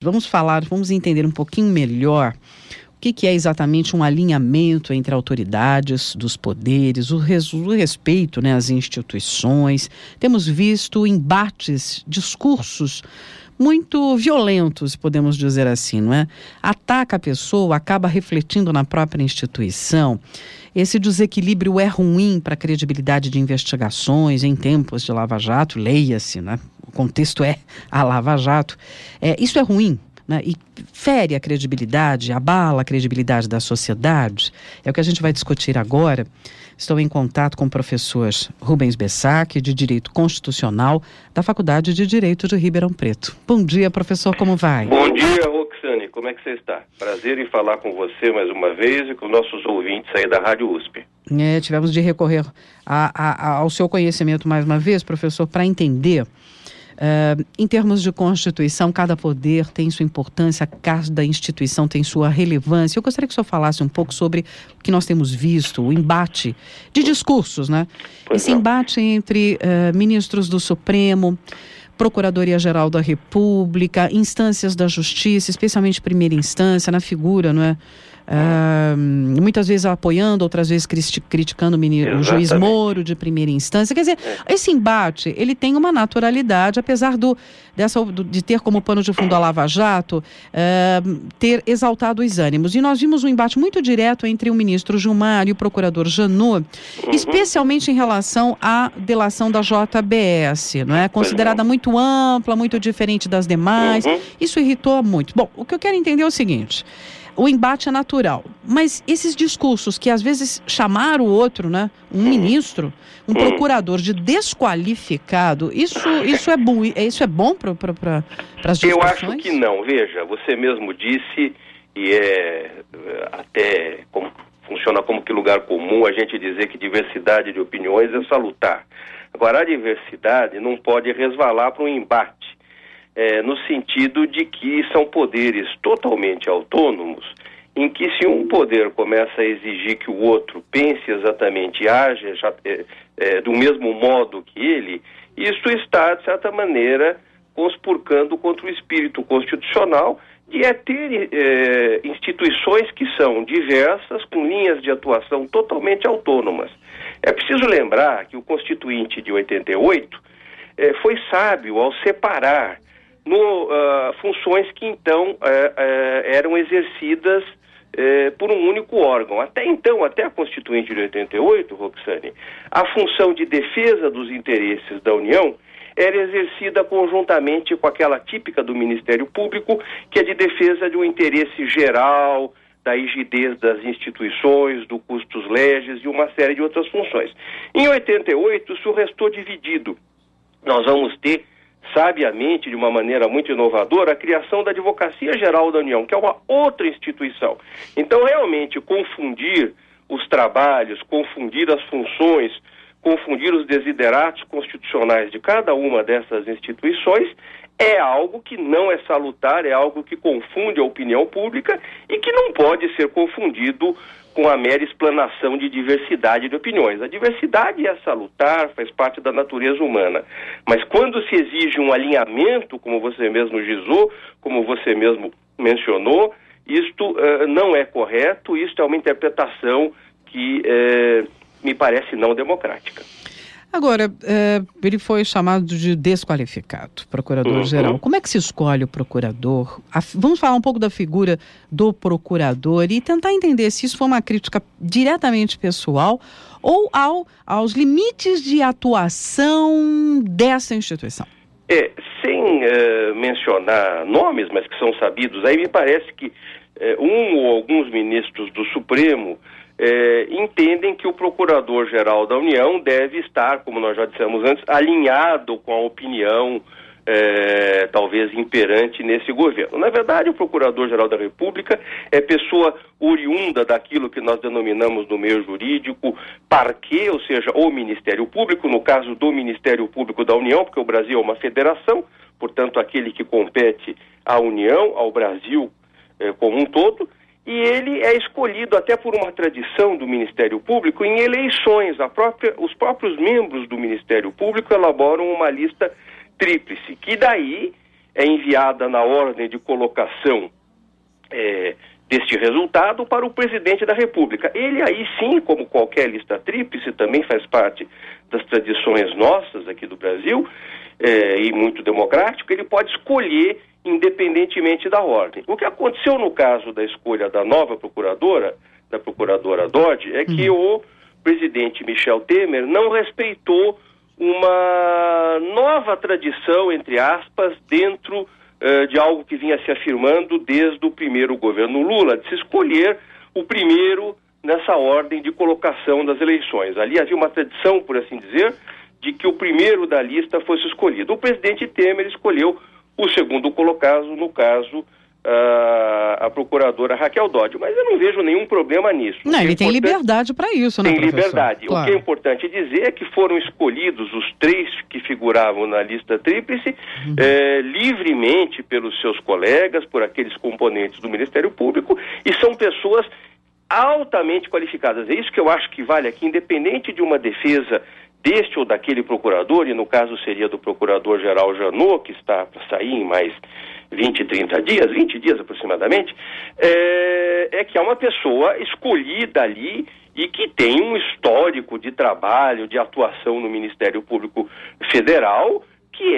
Vamos entender um pouquinho melhor o que é exatamente um alinhamento entre autoridades dos poderes, o respeito, né, às instituições. Temos visto embates, discursos muito violentos, podemos dizer assim, não é? Ataca a pessoa, acaba refletindo na própria instituição. Esse desequilíbrio é ruim para a credibilidade de investigações em tempos de Lava Jato, leia-se, né? O contexto é a Lava Jato. Isso é ruim, né? E fere a credibilidade, abala a credibilidade da sociedade. É o que a gente vai discutir agora. Estou em contato com o professor Rubens Bessac, de Direito Constitucional, da Faculdade de Direito de Ribeirão Preto. Bom dia, professor, como vai? Bom dia, Roxane, como é que você está? Prazer em falar com você mais uma vez e com nossos ouvintes aí da Rádio USP. Tivemos de recorrer ao seu conhecimento mais uma vez, professor, para entender. Em termos de Constituição, cada poder tem sua importância, cada instituição tem sua relevância. Eu gostaria que o senhor falasse um pouco sobre o que nós temos visto, o embate de discursos, né? Esse embate entre ministros do Supremo, Procuradoria-Geral da República, instâncias da Justiça, especialmente primeira instância, na figura, não é? Muitas vezes apoiando, outras vezes criticando o juiz Moro de primeira instância. Quer dizer, esse embate, ele tem uma naturalidade, apesar de ter como pano de fundo a Lava Jato, ter exaltado os ânimos. E nós vimos um embate muito direto entre o ministro Gilmar e o procurador Janot, especialmente em relação à delação da JBS, não é? Considerada muito ampla, muito diferente das demais. Isso irritou muito. Bom, o que eu quero entender é o seguinte: o embate é natural, mas esses discursos que às vezes chamaram o outro, né, um ministro, um procurador de desqualificado, isso é bom para as discussões? Eu acho que não. Veja, você mesmo disse, e até funciona como que lugar comum a gente dizer que diversidade de opiniões é salutar. Agora, a diversidade não pode resvalar para um embate. No sentido de que são poderes totalmente autônomos, em que se um poder começa a exigir que o outro pense exatamente e haja do mesmo modo que ele, isso está, de certa maneira, conspurcando contra o espírito constitucional de ter instituições que são diversas, com linhas de atuação totalmente autônomas. É preciso lembrar que o Constituinte de 88 foi sábio ao separar funções que então eram exercidas por um único órgão. Até então, até a Constituinte de 88, Roxane, a função de defesa dos interesses da União era exercida conjuntamente com aquela típica do Ministério Público, que é de defesa de um interesse geral, da rigidez das instituições, do custos legis e uma série de outras funções. Em 88, isso restou dividido. Nós vamos ter, sabiamente, de uma maneira muito inovadora, a criação da Advocacia Geral da União, que é uma outra instituição. Então, realmente, confundir os trabalhos, confundir as funções, confundir os desideratos constitucionais de cada uma dessas instituições é algo que não é salutar, é algo que confunde a opinião pública e que não pode ser confundido com a mera explanação de diversidade de opiniões. A diversidade é salutar, faz parte da natureza humana. Mas quando se exige um alinhamento, como você mesmo gizou, como você mesmo mencionou, isto não é correto, isto é uma interpretação que me parece não democrática. Agora, ele foi chamado de desqualificado, procurador-geral. Como é que se escolhe o procurador? Vamos falar um pouco da figura do procurador e tentar entender se isso foi uma crítica diretamente pessoal ou aos limites de atuação dessa instituição. Sem mencionar nomes, mas que são sabidos, aí me parece que um ou alguns ministros do Supremo entendem que o Procurador-Geral da União deve estar, como nós já dissemos antes, alinhado com a opinião talvez imperante nesse governo. Na verdade, o Procurador-Geral da República é pessoa oriunda daquilo que nós denominamos no meio jurídico parquê, ou seja, o Ministério Público, no caso do Ministério Público da União, porque o Brasil é uma federação, portanto, aquele que compete à União, ao Brasil como um todo. E ele é escolhido até por uma tradição do Ministério Público em eleições. Os próprios membros do Ministério Público elaboram uma lista tríplice, que daí é enviada na ordem de colocação deste resultado para o presidente da República. Ele aí sim, como qualquer lista tríplice, também faz parte das tradições nossas aqui do Brasil, e muito democrático, ele pode escolher independentemente da ordem. O que aconteceu no caso da escolha da nova procuradora, da procuradora Dodge, é que o presidente Michel Temer não respeitou uma nova tradição, entre aspas, dentro de algo que vinha se afirmando desde o primeiro governo Lula, de se escolher o primeiro nessa ordem de colocação das eleições. Ali havia uma tradição, por assim dizer, de que o primeiro da lista fosse escolhido. O presidente Temer escolheu o segundo colocado, no caso, a procuradora Raquel Dodge. Mas eu não vejo nenhum problema nisso. Não, ele tem liberdade para isso, né, professor? Tem liberdade. Claro. O que é importante dizer é que foram escolhidos os 3 que figuravam na lista tríplice livremente pelos seus colegas, por aqueles componentes do Ministério Público, e são pessoas altamente qualificadas. É isso que eu acho que vale aqui, independente de uma defesa deste ou daquele procurador, e no caso seria do procurador-geral Janot, que está para sair em mais 20 dias aproximadamente, é que é uma pessoa escolhida ali e que tem um histórico de trabalho, de atuação no Ministério Público Federal, que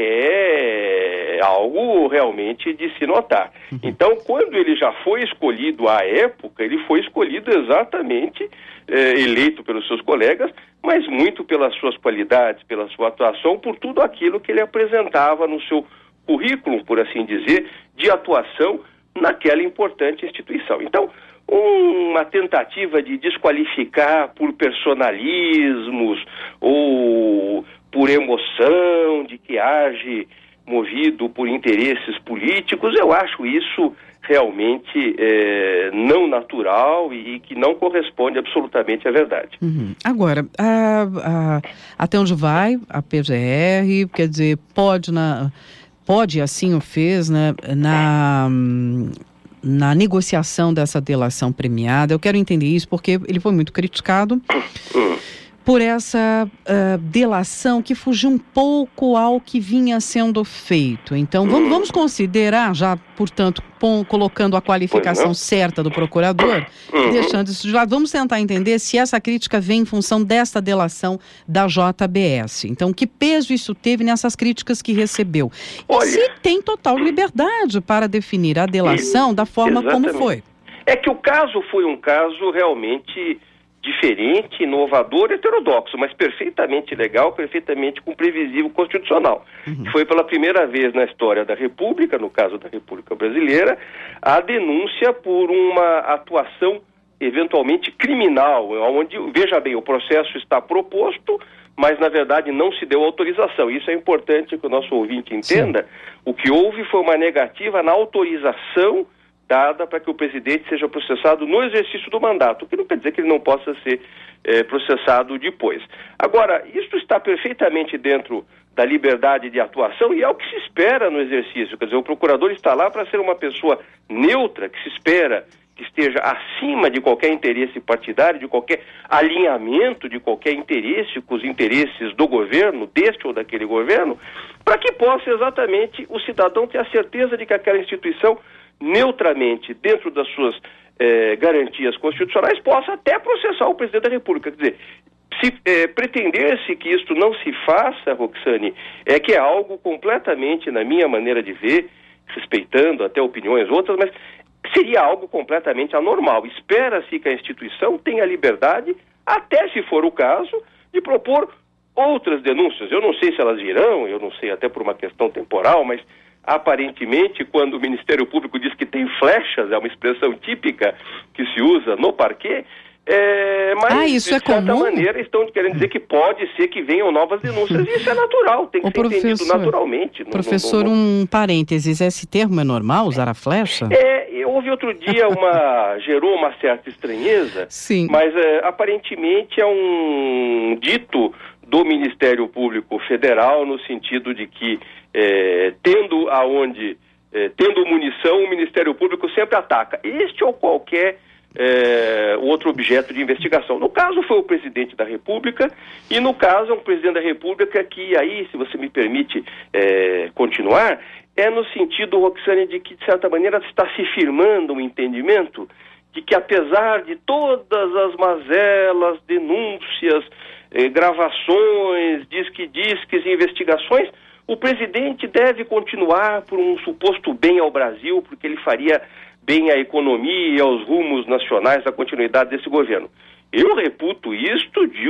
é algo realmente de se notar. Então, quando ele já foi escolhido à época, ele foi escolhido exatamente, eleito pelos seus colegas, mas muito pelas suas qualidades, pela sua atuação, por tudo aquilo que ele apresentava no seu currículo, por assim dizer, de atuação naquela importante instituição. Então, uma tentativa de desqualificar por personalismos ou por emoção, de que age movido por interesses políticos, eu acho isso realmente não natural e que não corresponde absolutamente à verdade. Agora, até onde vai a PGR, quer dizer, pode, assim o fez, né, na negociação dessa delação premiada. Eu quero entender isso porque ele foi muito criticado por essa delação que fugiu um pouco ao que vinha sendo feito. Então, vamos considerar, já, portanto, colocando a qualificação certa do procurador, deixando isso de lado, vamos tentar entender se essa crítica vem em função desta delação da JBS. Então, que peso isso teve nessas críticas que recebeu? E se tem total liberdade para definir a delação da forma como foi? É que o caso foi um caso realmente diferente, inovador, heterodoxo, mas perfeitamente legal, perfeitamente com previsível constitucional. Foi pela primeira vez na história da República, no caso da República Brasileira, a denúncia por uma atuação eventualmente criminal, onde, veja bem, o processo está proposto, mas na verdade não se deu autorização. Isso é importante que o nosso ouvinte entenda. Sim. O que houve foi uma negativa na autorização dada para que o presidente seja processado no exercício do mandato, o que não quer dizer que ele não possa ser processado depois. Agora, isso está perfeitamente dentro da liberdade de atuação e é o que se espera no exercício. Quer dizer, o procurador está lá para ser uma pessoa neutra, que se espera que esteja acima de qualquer interesse partidário, de qualquer alinhamento, de qualquer interesse com os interesses do governo, deste ou daquele governo, para que possa exatamente o cidadão ter a certeza de que aquela instituição neutramente, dentro das suas garantias constitucionais, possa até processar o presidente da República. Quer dizer, se pretender-se que isto não se faça, Roxane, é que é algo completamente, na minha maneira de ver, respeitando até opiniões outras, mas seria algo completamente anormal. Espera-se que a instituição tenha liberdade, até se for o caso, de propor outras denúncias. Eu não sei se elas virão, eu não sei até por uma questão temporal, mas aparentemente, quando o Ministério Público diz que tem flechas, é uma expressão típica que se usa no parquê, mas isso de certa comum? maneira estão querendo dizer que pode ser que venham novas denúncias, e isso é natural, tem que ser entendido naturalmente. Professor, um parênteses, esse termo é normal, usar a flecha? Houve outro dia gerou uma certa estranheza, sim, mas aparentemente é um dito do Ministério Público Federal, no sentido de que tendo munição, o Ministério Público sempre ataca este ou qualquer outro objeto de investigação. No caso foi o presidente da República, e no caso é um presidente da República que aí, se você me permite continuar, é no sentido, Roxane, de que, de certa maneira, está se firmando um entendimento de que, apesar de todas as mazelas, denúncias, gravações, disques, investigações, o presidente deve continuar por um suposto bem ao Brasil, porque ele faria bem à economia, aos rumos nacionais, à continuidade desse governo. Eu reputo isto de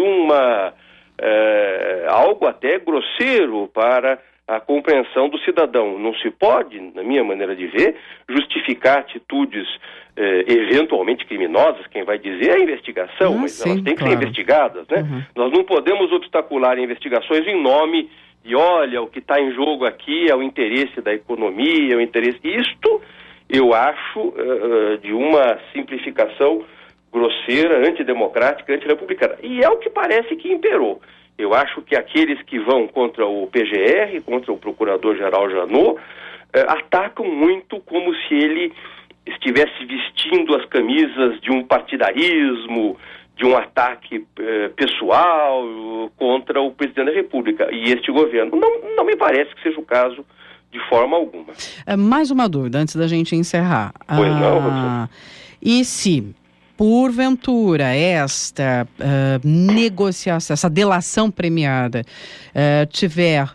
algo até grosseiro para a compreensão do cidadão. Não se pode, na minha maneira de ver, justificar atitudes eventualmente criminosas. Quem vai dizer é a investigação, mas sim, elas têm que ser investigadas, né? Uhum. Nós não podemos obstacular investigações em nome de, olha, o que está em jogo aqui é o interesse da economia, o interesse... Isto, eu acho, de uma simplificação grosseira, antidemocrática, antirrepublicana. E é o que parece que imperou. Eu acho que aqueles que vão contra o PGR, contra o Procurador-Geral Janot, atacam muito como se ele estivesse vestindo as camisas de um partidarismo, de um ataque pessoal contra o presidente da República e este governo. Não me parece que seja o caso de forma alguma. Mais uma dúvida antes da gente encerrar. Pois não, Roxane. E se, porventura, esta negociação, essa delação premiada tiver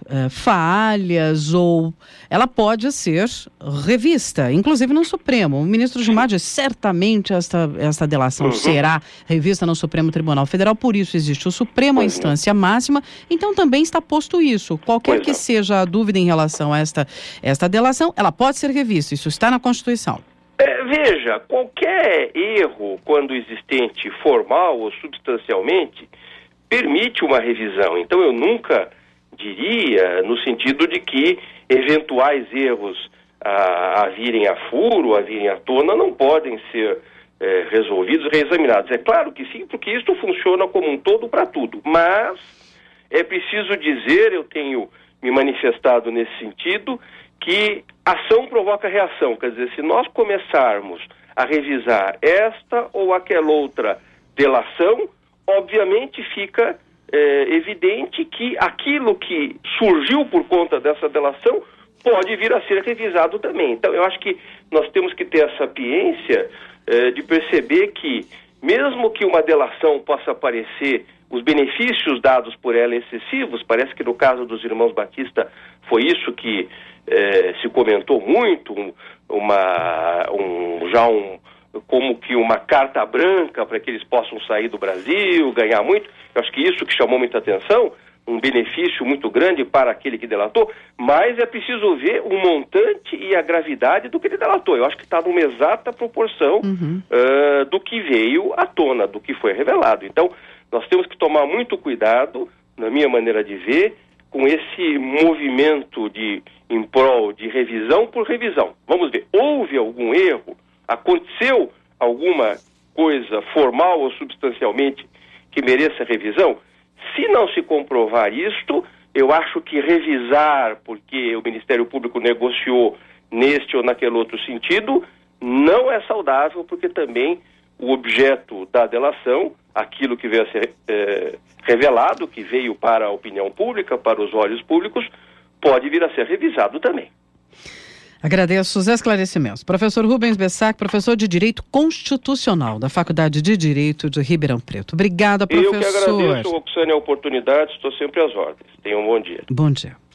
falhas, ou ela pode ser revista, inclusive no Supremo. O ministro Gilmar disse, certamente esta delação será revista no Supremo Tribunal Federal, por isso existe o Supremo, a instância máxima, então também está posto isso. Qualquer que seja a dúvida em relação a esta delação, ela pode ser revista, isso está na Constituição. Veja, qualquer erro, quando existente formal ou substancialmente, permite uma revisão. Então eu nunca diria no sentido de que eventuais erros a virem a furo, a virem à tona, não podem ser resolvidos, reexaminados. É claro que sim, porque isso funciona como um todo para tudo. Mas é preciso dizer, eu tenho me manifestado nesse sentido, que ação provoca reação. Quer dizer, se nós começarmos a revisar esta ou aquela outra delação, obviamente fica evidente que aquilo que surgiu por conta dessa delação pode vir a ser revisado também. Então, eu acho que nós temos que ter a sapiência de perceber que, mesmo que uma delação possa parecer os benefícios dados por ela excessivos, parece que no caso dos irmãos Batista foi isso que se comentou muito, como que uma carta branca para que eles possam sair do Brasil, ganhar muito. Eu acho que isso que chamou muita atenção, um benefício muito grande para aquele que delatou, mas é preciso ver o montante e a gravidade do que ele delatou. Eu acho que está numa exata proporção do que veio à tona, do que foi revelado. Então, nós temos que tomar muito cuidado, na minha maneira de ver, com esse movimento em prol de revisão por revisão. Vamos ver, houve algum erro? Aconteceu alguma coisa formal ou substancialmente que mereça revisão? Se não se comprovar isto, eu acho que revisar, porque o Ministério Público negociou neste ou naquele outro sentido, não é saudável, porque também o objeto da delação, aquilo que veio a ser revelado, que veio para a opinião pública, para os olhos públicos, pode vir a ser revisado também. Agradeço os esclarecimentos. Professor Rubens Bessac, professor de Direito Constitucional da Faculdade de Direito de Ribeirão Preto. Obrigada, professor. Eu que agradeço, Roxane, a oportunidade, estou sempre às ordens. Tenha um bom dia. Bom dia.